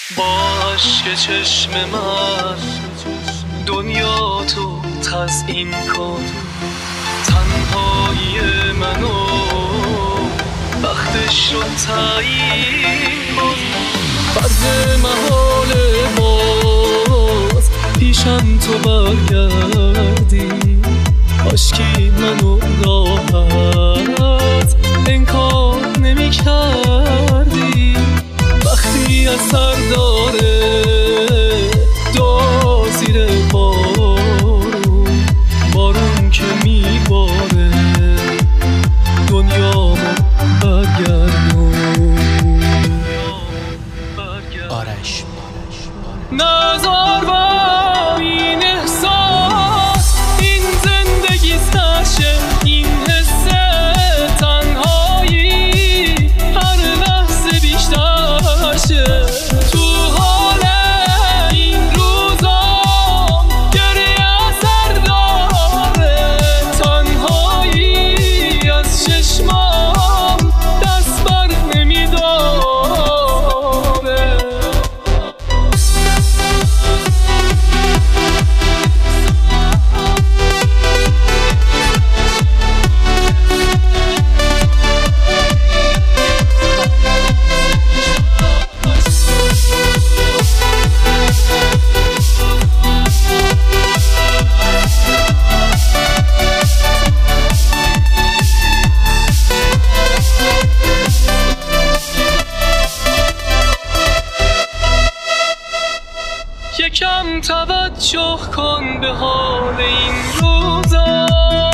با عشق چشم من دنیا تو تزیین کن، تنهایی منو وقتش رو تعیین کن. فرض محال باز پیشم تو برگردی، کاشکی منو راحت انکار نمی کردی. وقتی از سر داره دعا زیر بارون که میباره، دنیا برگردون. آرش نزار با این احساس، این زندگی سرشه، این حس تنهایی هر لحظه بیشتر شه. تو حال این روزا گریه اثر داره، تنهایی از چشمام دست بر نمیداره. یکم توجه کن به حال این روزا.